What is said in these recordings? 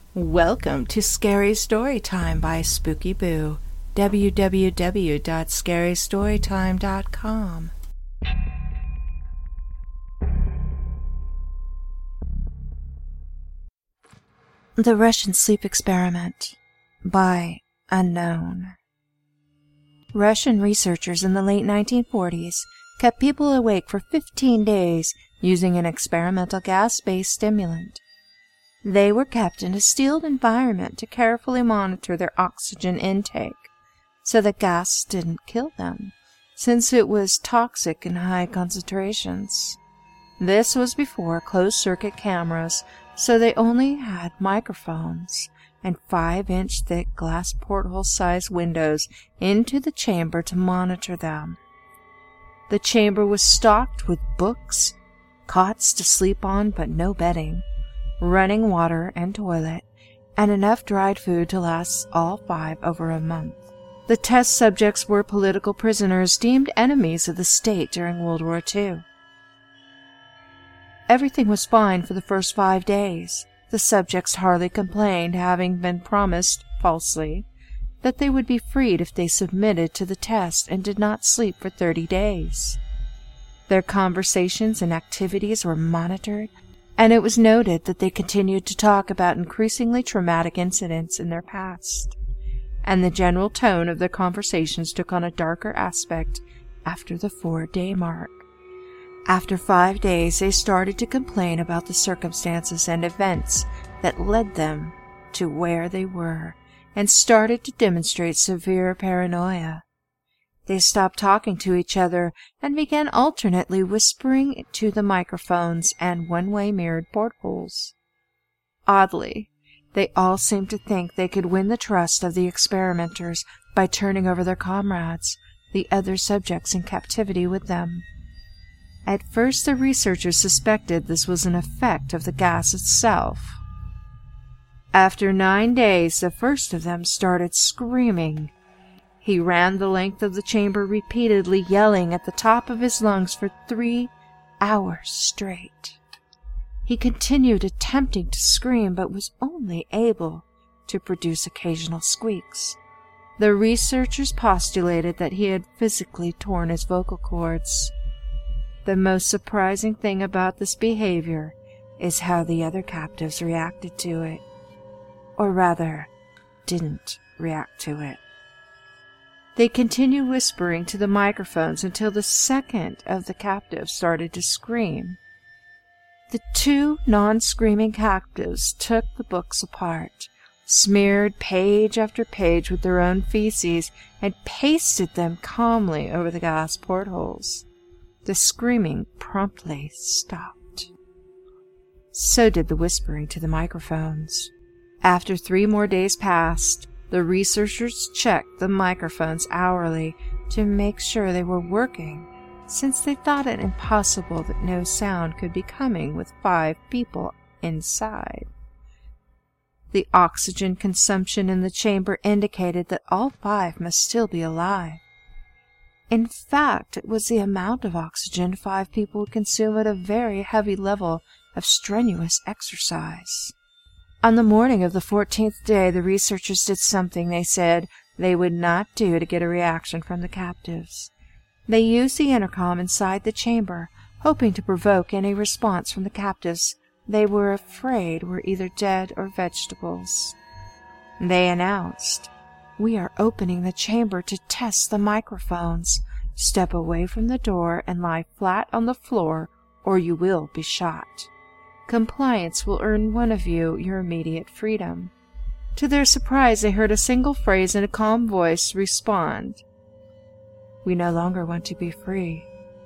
Welcome to Scary Storytime by Spooky Boo. www.scarystorytime.com. The Russian Sleep Experiment by Unknown. Russian researchers in the late 1940s kept people awake for 15 days using an experimental gas-based stimulant. They were kept in a sealed environment to carefully monitor their oxygen intake, so the gas didn't kill them, since it was toxic in high concentrations. This was before closed-circuit cameras, so they only had microphones and 5-inch thick glass porthole-sized windows into the chamber to monitor them. The chamber was stocked with books, cots to sleep on but no bedding, running water and toilet, and enough dried food to last all 5 over a month. The test subjects were political prisoners deemed enemies of the state during World War II. Everything was fine for the first 5 days. The subjects hardly complained, having been promised, falsely, that they would be freed if they submitted to the test and did not sleep for 30 days. Their conversations and activities were monitored, and it was noted that they continued to talk about increasingly traumatic incidents in their past, and the general tone of their conversations took on a darker aspect after the 4-day mark. After 5 days, they started to complain about the circumstances and events that led them to where they were, and started to demonstrate severe paranoia. They stopped talking to each other and began alternately whispering to the microphones and one-way mirrored portholes. Oddly, they all seemed to think they could win the trust of the experimenters by turning over their comrades, the other subjects in captivity with them. At first, the researchers suspected this was an effect of the gas itself. After 9 days, the first of them started screaming. He ran the length of the chamber repeatedly, yelling at the top of his lungs for 3 hours straight. He continued attempting to scream, but was only able to produce occasional squeaks. The researchers postulated that he had physically torn his vocal cords. The most surprising thing about this behavior is how the other captives reacted to it, or rather, didn't react to it. They continued whispering to the microphones until the second of the captives started to scream. The 2 non-screaming captives took the books apart, smeared page after page with their own feces, and pasted them calmly over the glass portholes. The screaming promptly stopped. So did the whispering to the microphones. After 3 more days passed, the researchers checked the microphones hourly to make sure they were working, since they thought it impossible that no sound could be coming with 5 people inside. The oxygen consumption in the chamber indicated that all 5 must still be alive. In fact, it was the amount of oxygen 5 people would consume at a very heavy level of strenuous exercise. On the morning of the 14th day, the researchers did something they said they would not do to get a reaction from the captives. They used the intercom inside the chamber, hoping to provoke any response from the captives they were afraid were either dead or vegetables. They announced, "We are opening the chamber to test the microphones. Step away from the door and lie flat on the floor, or you will be shot. Compliance will earn one of you your immediate freedom." To their surprise, they heard a single phrase in a calm voice respond, "We no longer want to be free."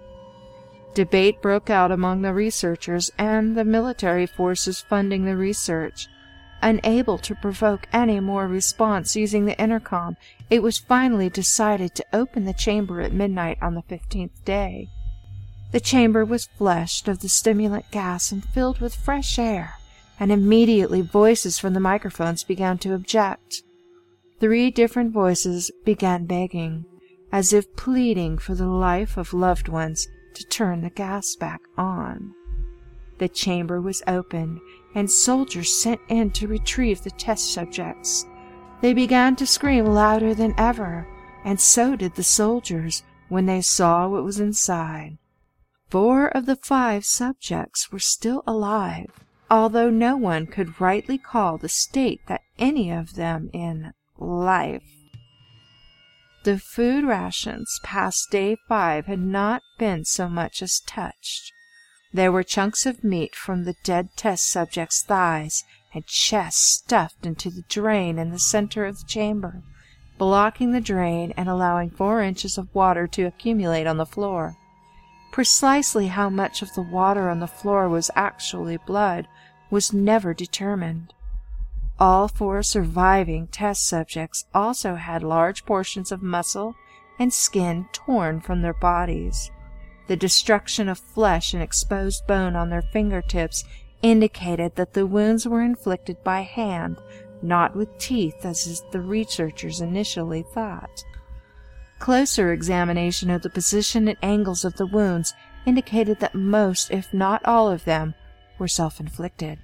Debate broke out among the researchers and the military forces funding the research. Unable to provoke any more response using the intercom, it was finally decided to open the chamber at midnight on the 15th day. The chamber was flushed of the stimulant gas and filled with fresh air, and immediately voices from the microphones began to object. 3 different voices began begging, as if pleading for the life of loved ones, to turn the gas back on. The chamber was opened, and soldiers sent in to retrieve the test subjects. They began to scream louder than ever, and so did the soldiers when they saw what was inside. 4 of the 5 subjects were still alive, although no one could rightly call the state that any of them in life. The food rations past day 5 had not been so much as touched. There were chunks of meat from the dead test subjects' thighs and chests stuffed into the drain in the center of the chamber, blocking the drain and allowing 4 inches of water to accumulate on the floor. Precisely how much of the water on the floor was actually blood was never determined. All 4 surviving test subjects also had large portions of muscle and skin torn from their bodies. The destruction of flesh and exposed bone on their fingertips indicated that the wounds were inflicted by hand, not with teeth as the researchers initially thought. Closer examination of the position and angles of the wounds indicated that most, if not all of them, were self-inflicted.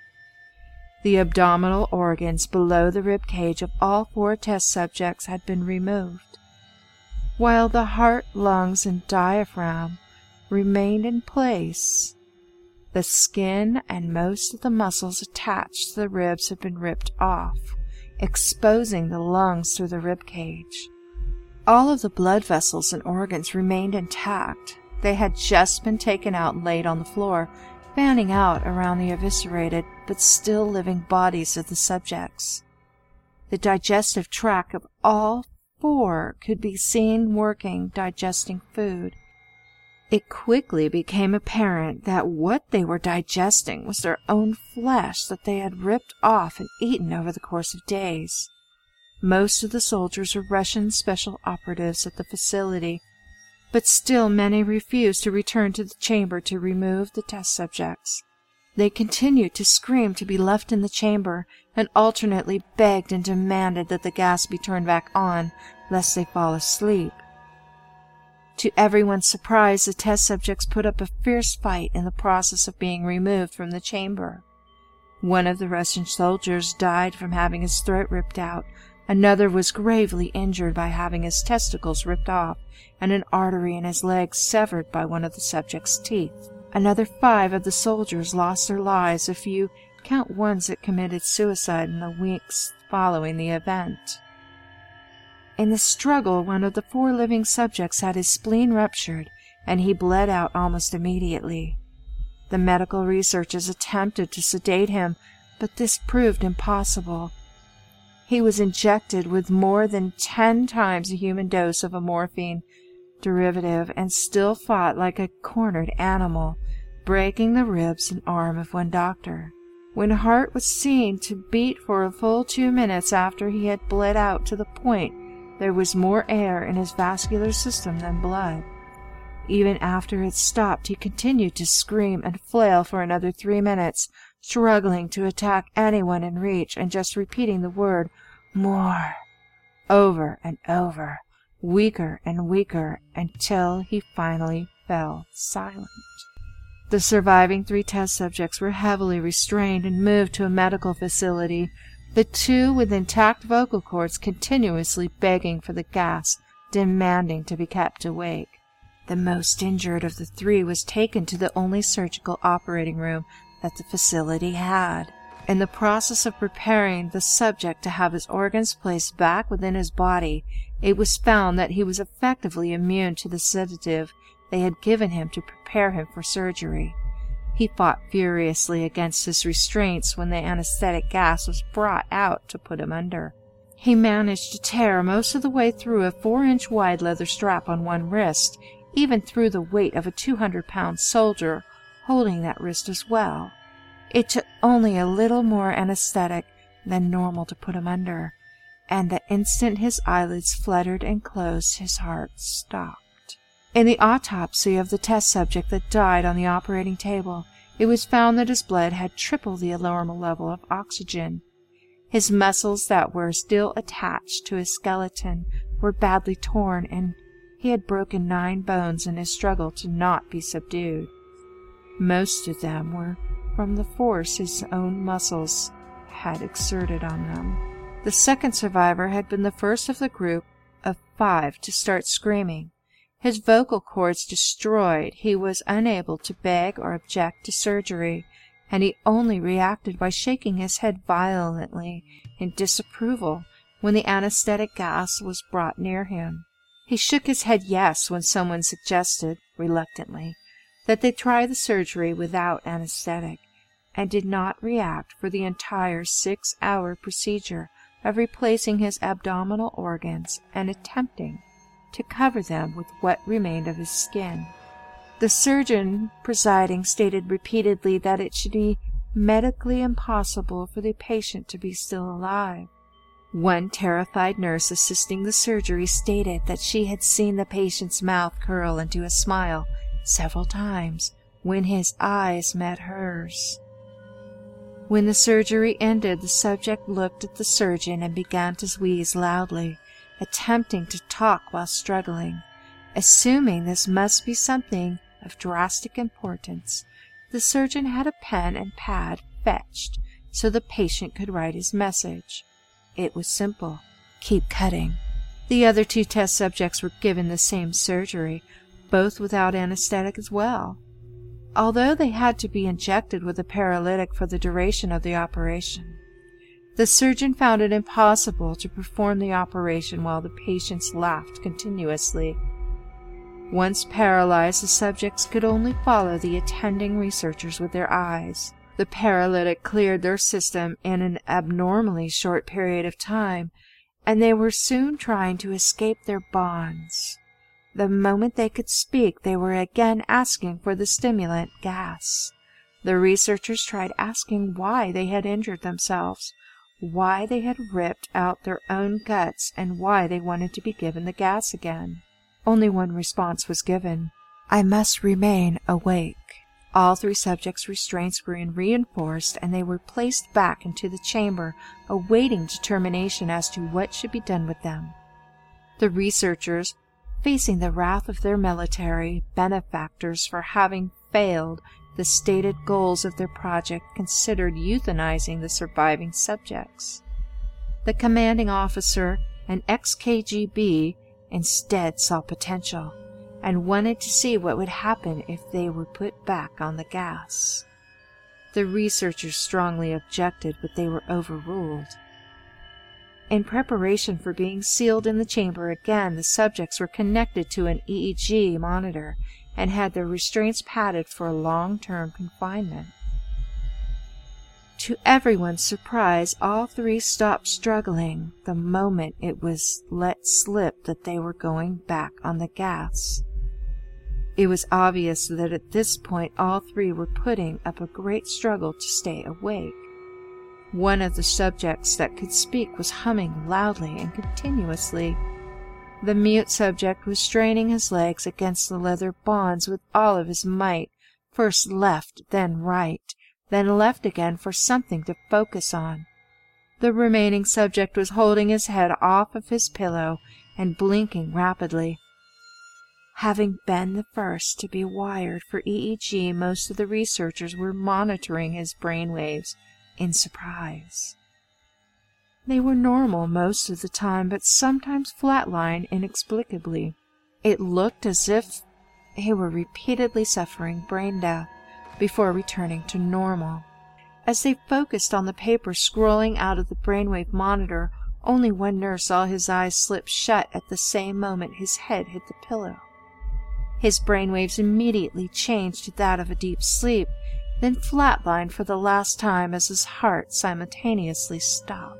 The abdominal organs below the rib cage of all 4 test subjects had been removed, while the heart, lungs, and diaphragm remained in place. The skin and most of the muscles attached to the ribs had been ripped off, exposing the lungs through the rib cage. All of the blood vessels and organs remained intact. They had just been taken out and laid on the floor, fanning out around the eviscerated but still living bodies of the subjects. The digestive tract of all 4 could be seen working, digesting food. It quickly became apparent that what they were digesting was their own flesh that they had ripped off and eaten over the course of days. Most of the soldiers were Russian special operatives at the facility, but still many refused to return to the chamber to remove the test subjects. They continued to scream to be left in the chamber and alternately begged and demanded that the gas be turned back on, lest they fall asleep. To everyone's surprise, the test subjects put up a fierce fight in the process of being removed from the chamber. One of the Russian soldiers died from having his throat ripped out. Another was gravely injured by having his testicles ripped off and an artery in his leg severed by one of the subject's teeth. Another 5 of the soldiers lost their lives, if you count ones that committed suicide in the weeks following the event. In the struggle, one of the 4 living subjects had his spleen ruptured, and he bled out almost immediately. The medical researchers attempted to sedate him, but this proved impossible. He was injected with more than 10 times a human dose of a morphine derivative and still fought like a cornered animal, breaking the ribs and arm of one doctor. When heart was seen to beat for a full 2 minutes after he had bled out to the point there was more air in his vascular system than blood. Even after it stopped, he continued to scream and flail for another 3 minutes, struggling to attack anyone in reach and just repeating the word, "more," over and over, weaker and weaker, until he finally fell silent. The surviving 3 test subjects were heavily restrained and moved to a medical facility, the 2 with intact vocal cords continuously begging for the gas, demanding to be kept awake. The most injured of the 3 was taken to the only surgical operating room that the facility had. In the process of preparing the subject to have his organs placed back within his body, it was found that he was effectively immune to the sedative they had given him to prepare him for surgery. He fought furiously against his restraints when the anesthetic gas was brought out to put him under. He managed to tear most of the way through a 4-inch wide leather strap on one wrist, even through the weight of a 200-pound soldier holding that wrist as well. It took only a little more anesthetic than normal to put him under, and the instant his eyelids fluttered and closed, his heart stopped. In the autopsy of the test subject that died on the operating table, it was found that his blood had triple the normal level of oxygen. His muscles that were still attached to his skeleton were badly torn, and he had broken 9 bones in his struggle to not be subdued. Most of them were from the force his own muscles had exerted on them. The second survivor had been the first of the group of 5 to start screaming. His vocal cords destroyed, he was unable to beg or object to surgery, and he only reacted by shaking his head violently in disapproval when the anesthetic gas was brought near him. He shook his head yes when someone suggested, reluctantly, that they try the surgery without anesthetic, and did not react for the entire 6-hour procedure of replacing his abdominal organs and attempting to cover them with what remained of his skin. The surgeon presiding stated repeatedly that it should be medically impossible for the patient to be still alive. One terrified nurse assisting the surgery stated that she had seen the patient's mouth curl into a smile several times when his eyes met hers. When the surgery ended, the subject looked at the surgeon and began to wheeze loudly, attempting to talk while struggling. Assuming this must be something of drastic importance, the surgeon had a pen and pad fetched so the patient could write his message. It was simple: keep cutting. The other 2 test subjects were given the same surgery, both without anesthetic as well, although they had to be injected with a paralytic for the duration of the operation. The surgeon found it impossible to perform the operation while the patients laughed continuously. Once paralyzed, the subjects could only follow the attending researchers with their eyes. The paralytic cleared their system in an abnormally short period of time, and they were soon trying to escape their bonds. The moment they could speak, they were again asking for the stimulant gas. The researchers tried asking why they had injured themselves, why they had ripped out their own guts, and why they wanted to be given the gas again. Only one response was given: "I must remain awake." All 3 subjects' restraints were reinforced, and they were placed back into the chamber, awaiting determination as to what should be done with them. The researchers, facing the wrath of their military benefactors for having failed the stated goals of their project, considered euthanizing the surviving subjects. The commanding officer, an ex-KGB, instead saw potential, and wanted to see what would happen if they were put back on the gas. The researchers strongly objected, but they were overruled. In preparation for being sealed in the chamber again, the subjects were connected to an EEG monitor and had their restraints padded for long-term confinement. To everyone's surprise, all 3 stopped struggling the moment it was let slip that they were going back on the gas. It was obvious that at this point all 3 were putting up a great struggle to stay awake. One of the subjects that could speak was humming loudly and continuously. The mute subject was straining his legs against the leather bonds with all of his might, first left, then right, then left again for something to focus on. The remaining subject was holding his head off of his pillow and blinking rapidly. Having been the first to be wired for EEG, most of the researchers were monitoring his brain waves in surprise. They were normal most of the time, but sometimes flatlined inexplicably. It looked as if he were repeatedly suffering brain death before returning to normal. As they focused on the paper scrolling out of the brainwave monitor, only one nurse saw his eyes slip shut at the same moment his head hit the pillow. His brainwaves immediately changed to that of a deep sleep, then flatlined for the last time as his heart simultaneously stopped.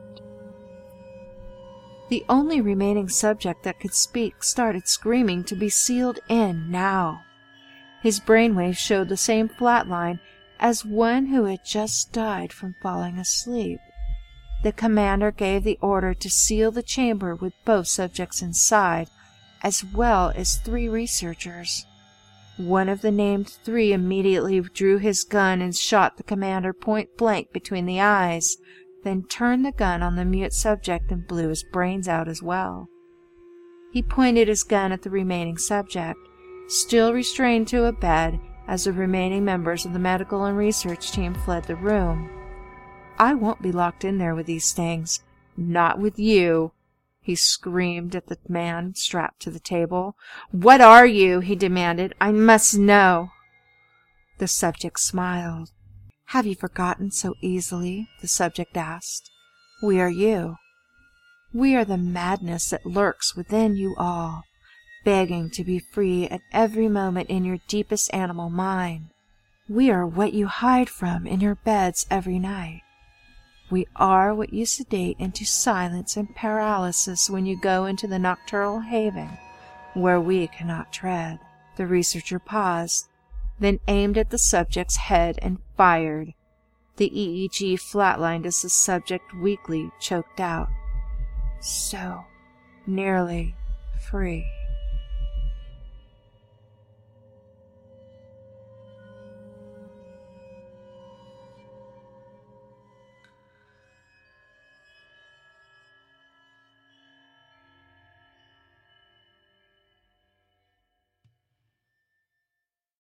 The only remaining subject that could speak started screaming to be sealed in now. His brainwaves showed the same flatline as one who had just died from falling asleep. The commander gave the order to seal the chamber with both subjects inside, as well as 3 researchers. One of the named 3 immediately drew his gun and shot the commander point blank between the eyes, then turned the gun on the mute subject and blew his brains out as well. He pointed his gun at the remaining subject, still restrained to a bed, as the remaining members of the medical and research team fled the room. "I won't be locked in there with these things. Not with you," he screamed at the man strapped to the table. "What are you?" he demanded. "I must know." The subject smiled. "Have you forgotten so easily?" the subject asked. "We are you. We are the madness that lurks within you all, begging to be free at every moment in your deepest animal mind. We are what you hide from in your beds every night. We are what you sedate into silence and paralysis when you go into the nocturnal haven where we cannot tread." The researcher paused, then aimed at the subject's head and fired. The EEG flatlined as the subject weakly choked out, "So nearly free."